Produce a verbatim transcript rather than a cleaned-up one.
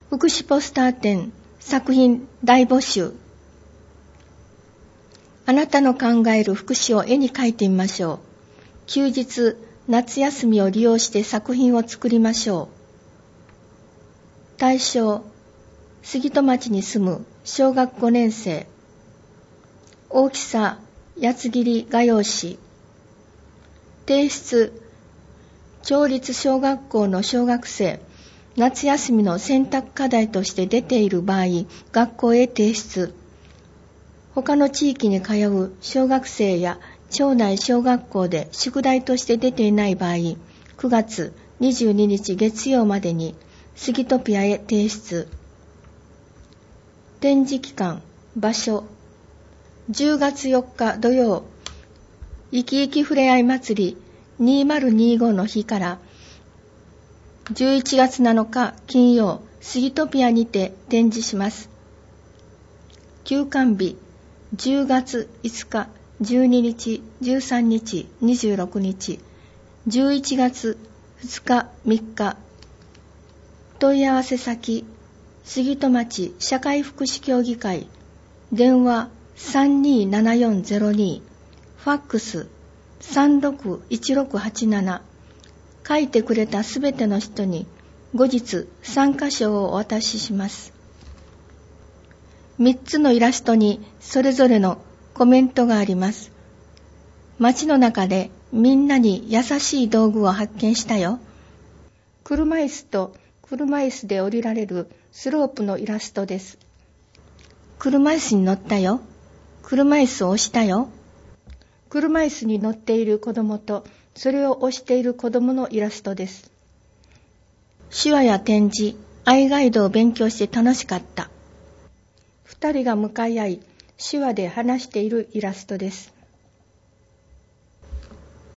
福祉ポスター展作品大募集。あなたの考える福祉を絵に描いてみましょう。休日、夏休みを利用して作品を作りましょう。対象、杉戸町に住む小学ごねん生。大きさ、八つ切り画用紙。提出、町立小学校の小学生。夏休みの選択課題として出ている場合、学校へ提出。他の地域に通う小学生や町内小学校で宿題として出ていない場合、くがつにじゅうににち月曜までにスギトピアへ提出。展示期間、場所、じゅうがつよっか土曜、いきいきふれあい祭りにせんにじゅうごの日からじゅういちがつなのか金曜、スギトピアにて展示します。休館日、じゅうがついつか、じゅうににち、じゅうさんにち、にじゅうろくにち、じゅういちがつふつか、みっか。問い合わせ先、杉戸町社会福祉協議会、電話さんにーななよんゼロに、ファックスさんろくいちろくはちなな。書いてくれたすべての人に後日参加賞をお渡しします。みっつのイラストにそれぞれのコメントがあります。街の中でみんなに優しい道具を発見したよ。車椅子と車椅子で降りられるスロープのイラストです。車椅子に乗ったよ。車椅子を押したよ。車椅子に乗っている子供とそれを押している子供のイラストです。手話や展示、アイガイドを勉強して楽しかった。二人が向かい合い、手話で話しているイラストです。